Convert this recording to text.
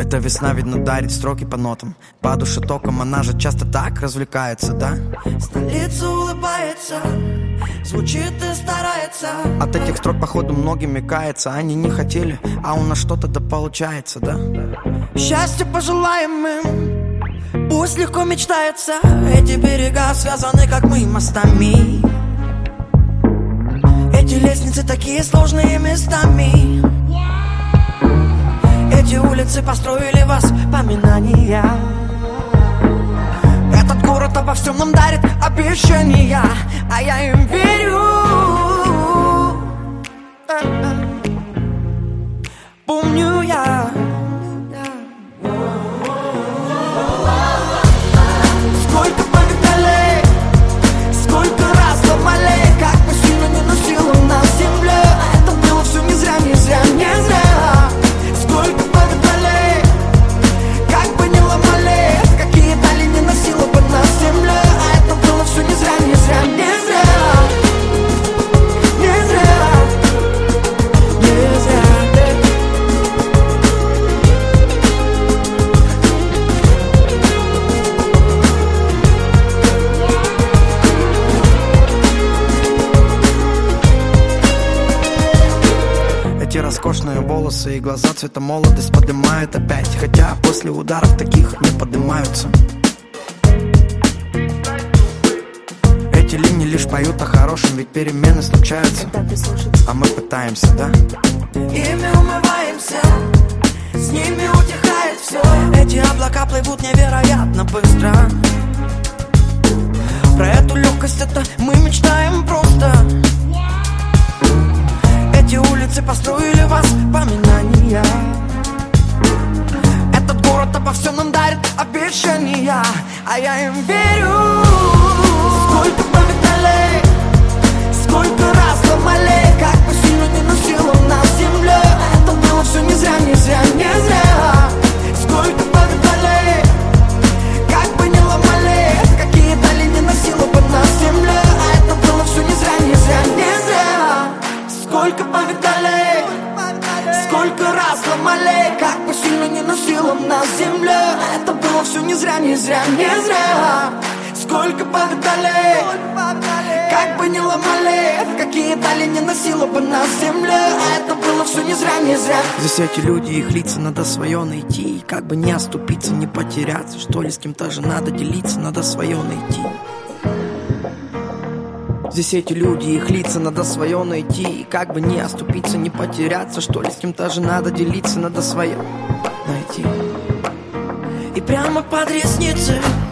Эта весна, видно, дарит строки по нотам. По душе током, она же часто так развлекается, да? Столица улыбается, звучит и старается. От этих строк, походу, многими кается. Они не хотели, а у нас что-то да получается, да? Счастья пожелаем им, пусть легко мечтается. Эти берега связаны, как мы, мостами. Эти лестницы такие сложные местами. Эти улицы построили воспоминания. Этот город обо всем нам дарит обещания, а я им верю. Помню я. Сколько погнали, сколько раз ломали, как бы сильно не носило нас земля. Это было все не зря, не зря, не зря. Сколько погнали, как бы не ломали, какие дали не носила бы нас земля. А это было все не зря, не зря, не зря. Не зря, не зря. Эти роскошные волосы и глаза цвета молодость поднимают опять. Хотя после ударов таких не поднимаются. Эти линии лишь поют о хорошем, ведь перемены случаются. А мы пытаемся, да? Ими умываемся, с ними утихает все. Эти облака плывут невероятно быстро. Про эту легкость это мы мечтаем просто. Эти улицы построили воспоминания. Этот город обо всем нам дарит обещания, а я им верю. Сколько повидали, сколько раз ломали, как бы сильно не носила нас земля. Это было все не зря, не зря, не зря. Сколько повидали, как бы не ломали, какие дали не носила бы нас земля. А это было все не зря, не зря, не зря. Сколько повидали, сколько раз ломали, как бы сильно не носила нас земля. Это было все не зря, не зря, не зря. Сколько повидали, как бы не ломали, какие дали не носила бы нас земля. А это было все не зря, не зря. Здесь эти люди, их лица надо свое найти. Как бы не оступиться, не потеряться. Что ли, с кем-то же надо делиться, надо свое найти. Здесь эти люди, их лица надо свое найти. И как бы не оступиться, не потеряться. Что ли, с кем-то же надо делиться, надо свое найти. И прямо под ресницы